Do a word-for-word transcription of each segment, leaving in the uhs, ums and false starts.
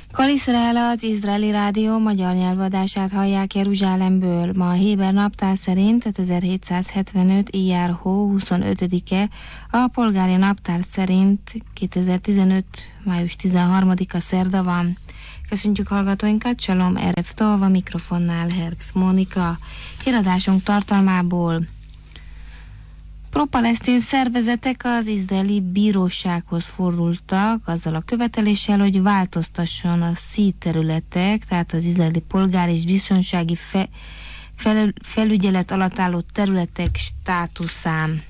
Kaliszrel az Izraeli Rádió magyar nyelvadását hallják Jeruzsálemből. Ma a héber naptár szerint ötezer-hétszázhetvenöt. ijár hó huszonötödike, a polgári naptár szerint kétezer-tizenöt. május tizenharmadika szerda van. Köszöntjük hallgatóinkat, Shalom Erev Tov, a mikrofonnál Herbst Mónika. Híradásunk tartalmából: pro-palesztin szervezetek az izraeli bírósághoz fordultak azzal a követeléssel, hogy változtasson a szí területek, tehát az izraeli polgár és biztonsági fe, fel, felügyelet alatt álló területek státuszán.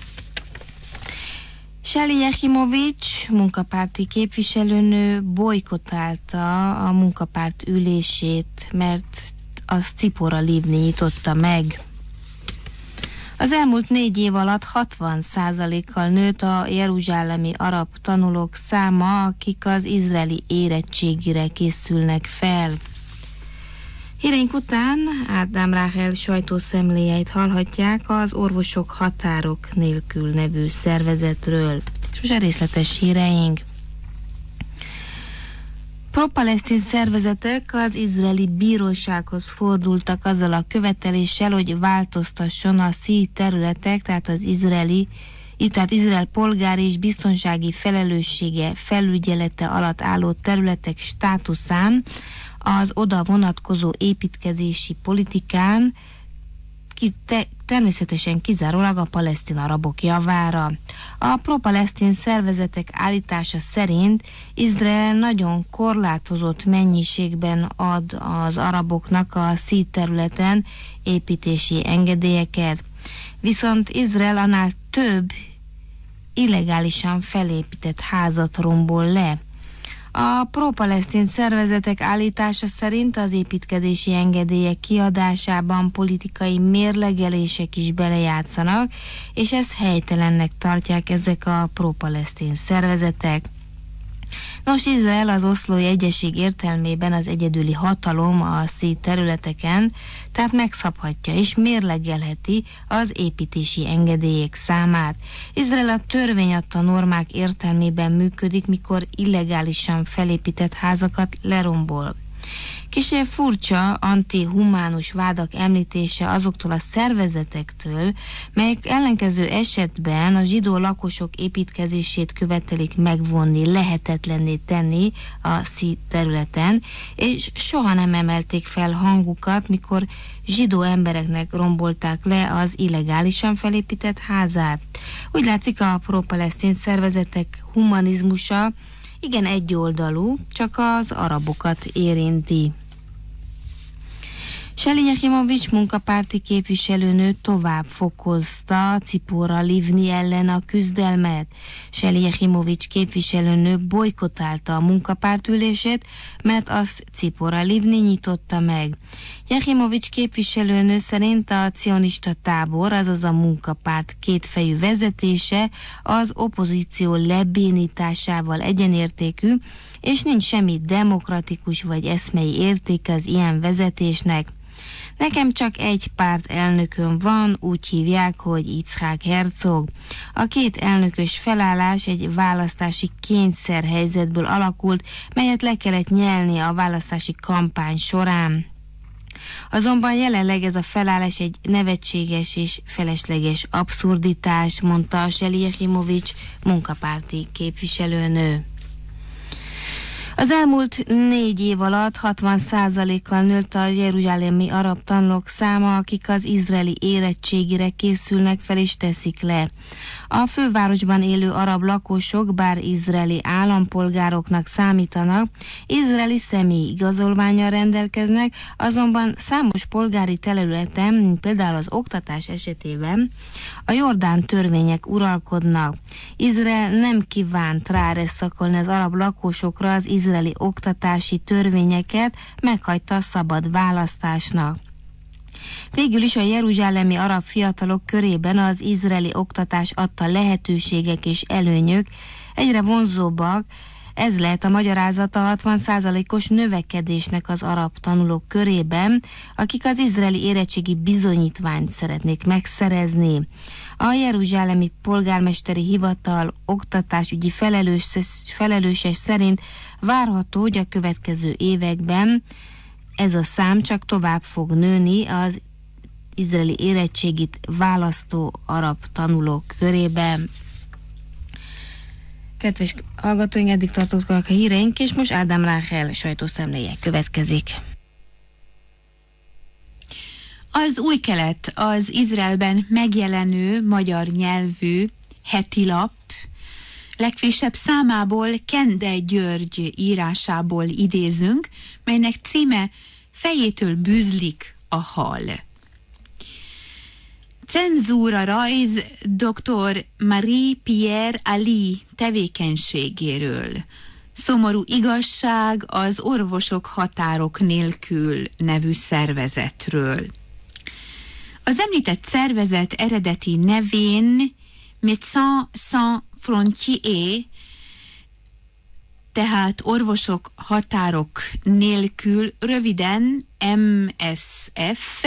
Sheli Jachimovics munkapárti képviselőnő bojkottálta a munkapárt ülését, mert azt Tzipora Livni nyitotta meg. Az elmúlt négy év alatt hatvan százalékkal nőtt a jeruzsálemi arab tanulók száma, akik az izraeli érettségire készülnek fel. Híreink után Ádám Ráhel sajtószemléjeit hallhatják az Orvosok Határok Nélkül nevű szervezetről. És most a részletes híreink. Pro-palesztin szervezetek az izraeli bírósághoz fordultak azzal a követeléssel, hogy változtasson a szí területek, tehát az izraeli, tehát Izrael polgári és biztonsági felelőssége felügyelete alatt álló területek státuszán, az oda vonatkozó építkezési politikán, ki, te, természetesen kizárólag a palesztin arabok javára. A pro-palesztin szervezetek állítása szerint Izrael nagyon korlátozott mennyiségben ad az araboknak a szí területen építési engedélyeket, viszont Izrael annál több illegálisan felépített házat rombol le. A pro-palesztin szervezetek állítása szerint az építkezési engedélyek kiadásában politikai mérlegelések is belejátszanak, és ezt helytelennek tartják ezek a pro-palesztin szervezetek. Nos, Izrael az Oszlói Egyezség értelmében az egyedüli hatalom a szí területeken, tehát megszabhatja és mérlegelheti az építési engedélyek számát. Izrael a törvény adta normák értelmében működik, mikor illegálisan felépített házakat lerombol. Kicsit furcsa antihumánus vádak említése azoktól a szervezetektől, melyek ellenkező esetben a zsidó lakosok építkezését követelik megvonni, lehetetlenné tenni a szí területen, és soha nem emelték fel hangukat, mikor zsidó embereknek rombolták le az illegálisan felépített házát. Úgy látszik, a pro-palesztin szervezetek humanizmusa igen egyoldalú, csak az arabokat érinti. Sheli Jachimovics munkapárti képviselőnő tovább fokozta Tzipora Livni ellen a küzdelmet. Sheli Jachimovics képviselőnő bojkottálta a munkapártülését, mert azt Tzipora Livni nyitotta meg. Jachimovics képviselőnő szerint a cionista tábor, azaz a munkapárt kétfejű vezetése az opozíció lebénításával egyenértékű, és nincs semmi demokratikus vagy eszmei értéke az ilyen vezetésnek. Nekem csak egy párt elnököm van, úgy hívják, hogy Yitzhak Herzog. A két elnökös felállás egy választási kényszerhelyzetből alakult, melyet le kellett nyelni a választási kampány során. Azonban jelenleg ez a felállás egy nevetséges és felesleges abszurditás, mondta Sheli Jachimovics munkapárti képviselőnő. Az elmúlt négy év alatt hatvan százalékkal nőtt a jeruzsálemi arab tanulók száma, akik az izraeli érettségire készülnek fel és teszik le. A fővárosban élő arab lakosok, bár izraeli állampolgároknak számítanak, izraeli személyi igazolvánnyal rendelkeznek, azonban számos polgári területen, mint például az oktatás esetében, a Jordán törvények uralkodnak. Izrael nem kívánt ráerőszakolni az arab lakosokra az izraeli oktatási törvényeket, meghagyta a szabad választásnak. Végül is a jeruzsálemi arab fiatalok körében az izraeli oktatás adta lehetőségek és előnyök egyre vonzóbbak, Ez lehet a magyarázata hatvan százalékos növekedésnek az arab tanulók körében, akik az izraeli érettségi bizonyítványt szeretnék megszerezni. A jeruzsálemi polgármesteri hivatal oktatásügyi felelős, felelőses szerint várható, hogy a következő években ez a szám csak tovább fog nőni az izraeli érettségit választó arab tanulók körében. Kedves hallgatóink, eddig tartottak a híreink, és most Ádám Ráhel sajtószemléje következik. Az Új Kelet az Izraelben megjelenő magyar nyelvű heti lap legfrissebb számából Kende György írásából idézünk, melynek címe Fejétől bűzlik a hal. Cenzúra rajz dr. Marie-Pierre Ali tevékenységéről. Szomorú igazság az Orvosok Határok Nélkül nevű szervezetről. Az említett szervezet eredeti nevén Médecins Sans Frontières, tehát Orvosok Határok Nélkül, röviden em es ef,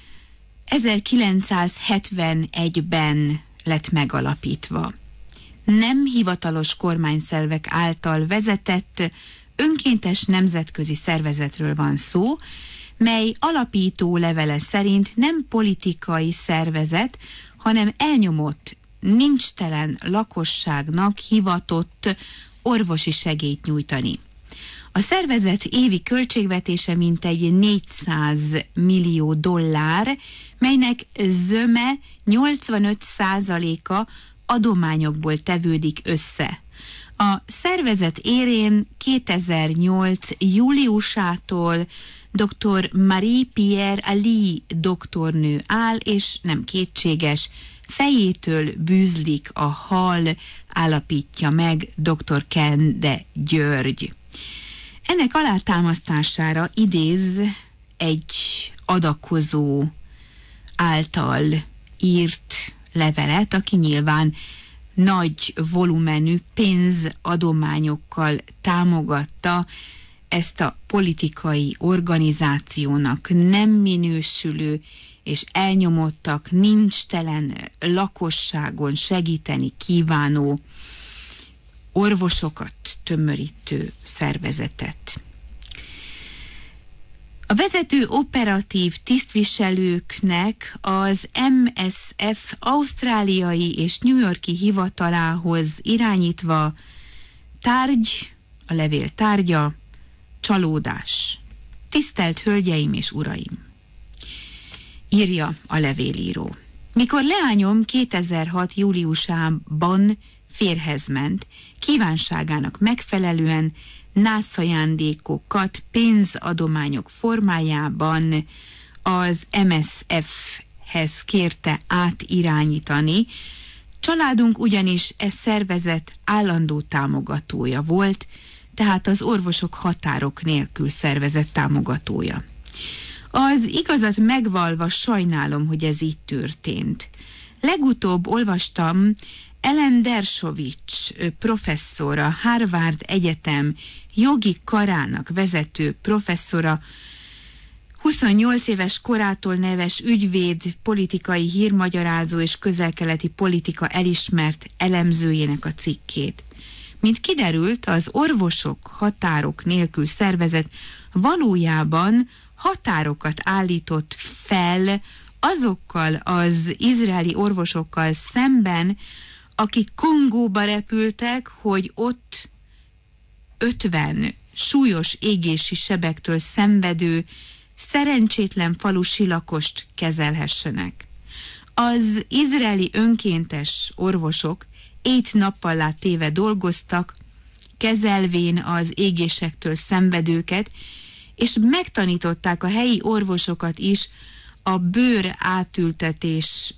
ezerkilencszázhetvenegyben lett megalapítva. Nem hivatalos kormányszervek által vezetett, önkéntes nemzetközi szervezetről van szó, mely alapító levele szerint nem politikai szervezet, hanem elnyomott, nincstelen lakosságnak hivatott orvosi segélyt nyújtani. A szervezet évi költségvetése mintegy négyszáz millió dollár, melynek zöme nyolcvanöt százaléka adományokból tevődik össze. A szervezet érén kétezer-nyolc júliusától dr. Marie-Pierre Ali doktornő áll, és nem kétséges, fejétől bűzlik a hal, állapítja meg dr. Kende György. Ennek alátámasztására idéz egy adakozó által írt levelet, aki nyilván nagy volumenű pénzadományokkal támogatta ezt a politikai organizációnak nem minősülő és elnyomottak, nincstelen lakosságon segíteni kívánó orvosokat tömörítő szervezetet. A vezető operatív tisztviselőknek az em es ef ausztráliai és New Yorki hivatalához irányítva tárgy, a levél tárgya, csalódás. Tisztelt Hölgyeim és Uraim! Írja a levélíró. Mikor leányom kétezer-hat júliusában férjhez ment, kívánságának megfelelően nászajándékokat pénzadományok formájában az em es ef-hez kérte átirányítani. Családunk ugyanis e szervezet állandó támogatója volt, tehát az Orvosok Határok Nélkül szervezet támogatója. Az igazat megvalva sajnálom, hogy ez így történt. Legutóbb olvastam Ellen Dershowitz professzora, Harvard Egyetem jogi karának vezető professzora, huszonnyolc éves korától neves ügyvéd, politikai hírmagyarázó és közel-keleti politika elismert elemzőjének a cikkét. Mint kiderült, az Orvosok Határok Nélkül szervezet valójában határokat állított fel azokkal az izraeli orvosokkal szemben, akik Kongóba repültek, hogy ott ötven súlyos égési sebektől szenvedő, szerencsétlen falusi lakost kezelhessenek. Az izraeli önkéntes orvosok éjt-nappallá téve dolgoztak, kezelvén az égésektől szenvedőket, és megtanították a helyi orvosokat is a bőr átültetés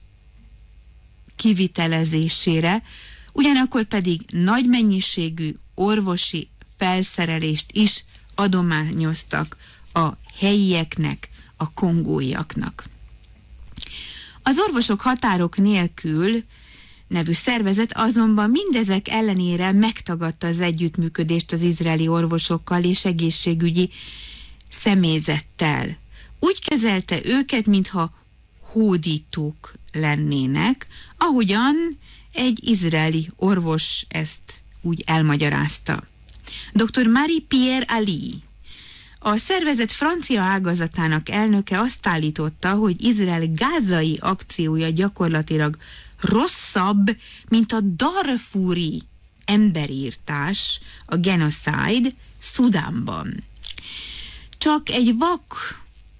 kivitelezésére, ugyanakkor pedig nagy mennyiségű orvosi felszerelést is adományoztak a helyieknek, a kongóiaknak. Az Orvosok Határok Nélkül nevű szervezet azonban mindezek ellenére megtagadta az együttműködést az izraeli orvosokkal és egészségügyi személyzettel. Úgy kezelte őket, mintha hódítók lennének, ahogyan egy izraeli orvos ezt úgy elmagyarázta. doktor Marie-Pierre Ali, a szervezet francia ágazatának elnöke azt állította, hogy Izrael gázai akciója gyakorlatilag rosszabb, mint a darfúri emberírtás, a genocide Szudánban. Csak egy vak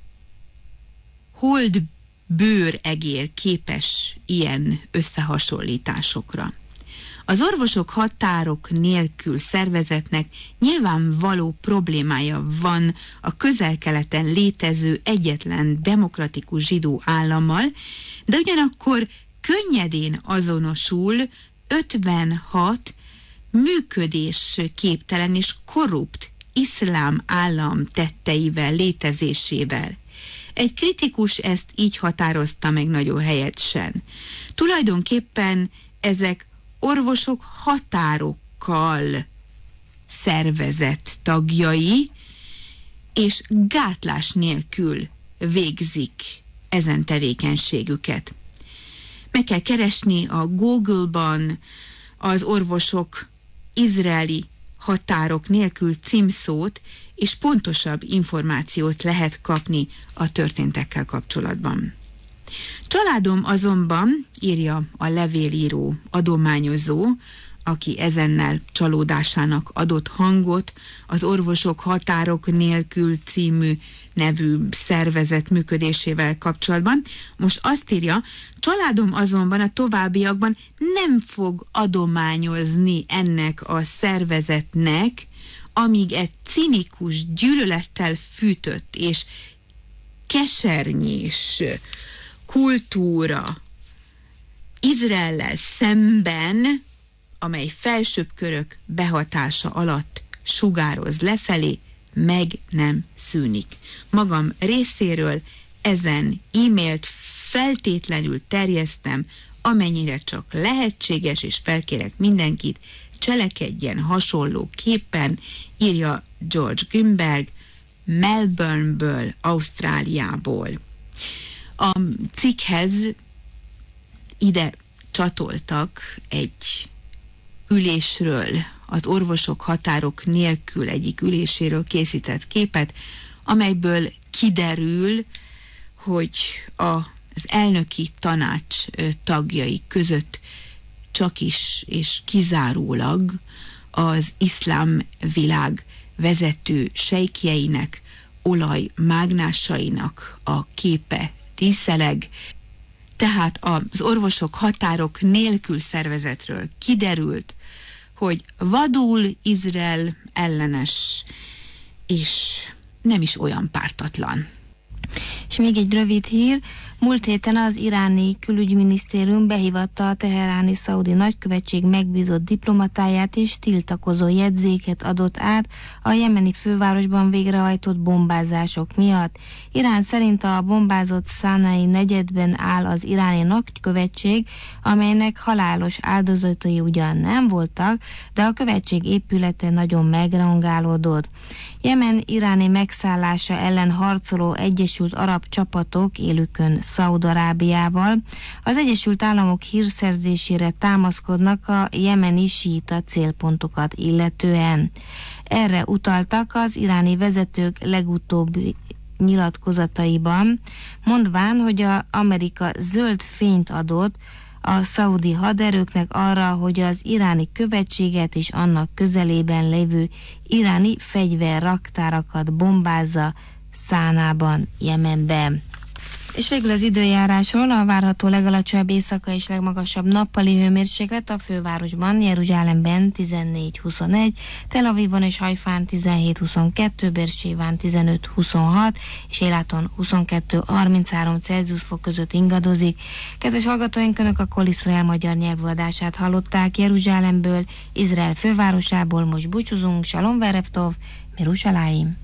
holdbőregér képes ilyen összehasonlításokra. Az orvosok határok nélkül szervezetnek nyilvánvaló problémája van a Közel-Keleten létező egyetlen demokratikus zsidó állammal, de ugyanakkor könnyedén azonosul ötvenhat működésképtelen és korrupt iszlám állam tetteivel, létezésével. Egy kritikus ezt így határozta meg nagyon helyesen. Tulajdonképpen ezek orvosok határokkal szervezett tagjai, és gátlás nélkül végzik ezen tevékenységüket. Meg kell keresni a Google-ban az orvosok izraeli határok nélkül címszót, és pontosabb információt lehet kapni a történtekkel kapcsolatban. Családom azonban, írja a levélíró adományozó, aki ezennel csalódásának adott hangot az Orvosok Határok Nélkül című nevű szervezet működésével kapcsolatban. Most azt írja, családom azonban a továbbiakban nem fog adományozni ennek a szervezetnek, amíg egy cinikus, gyűlölettel fűtött és kesernyés kultúra Izraellel szemben, amely felsőbb körök behatása alatt sugároz lefelé, meg nem szűnik. Magam részéről ezen e-mailt feltétlenül terjesztem, amennyire csak lehetséges, és felkérek mindenkit, cselekedjen hasonlóképpen, írja George Grünberg Melbourneből, Ausztráliából. A cikkhez ide csatoltak egy ülésről, az Orvosok Határok Nélkül egyik üléséről készített képet, amelyből kiderül, hogy az elnöki tanács tagjai között csak is és kizárólag az iszlám világ vezető sejkjeinek, olajmágnásainak a képe díszeleg. Tehát az Orvosok Határok Nélkül szervezetről kiderült, hogy vadul Izrael ellenes, és nem is olyan pártatlan. És még egy rövid hír. Múlt héten az iráni külügyminisztérium behívatta a teheráni szaudi nagykövetség megbízott diplomatáját, és tiltakozó jegyzéket adott át a jemeni fővárosban végrehajtott bombázások miatt. Irán szerint a bombázott szánai negyedben áll az iráni nagykövetség, amelynek halálos áldozatai ugyan nem voltak, de a követség épülete nagyon megrongálódott. Jemen iráni megszállása ellen harcoló Egyesült Arab csapatok élükön Szaúd-Arábiával az Egyesült Államok hírszerzésére támaszkodnak a jemeni síita célpontokat illetően. Erre utaltak az iráni vezetők legutóbbi nyilatkozataiban, mondván, hogy a Amerika zöld fényt adott a szaudi haderőknek arra, hogy az iráni követséget és annak közelében lévő iráni fegyverraktárakat bombázza Szánában, Jemenben. És végül az időjárásról: a várható legalacsonyabb éjszaka és legmagasabb nappali hőmérséklet a fővárosban, Jeruzsálemben tizennégy huszonegy, Tel Avivban és Hajfán tizenhét huszonkettő, Beerséván tizenöt huszonhat, és Éláton huszonkettő harminchárom Celsius fok között ingadozik. Kedves hallgatóink, Önök a Kol Iszrael magyar nyelvű adását hallották Jeruzsálemből, Izrael fővárosából. Most búcsúzunk, Shalom Verev Tov, Merushalayim.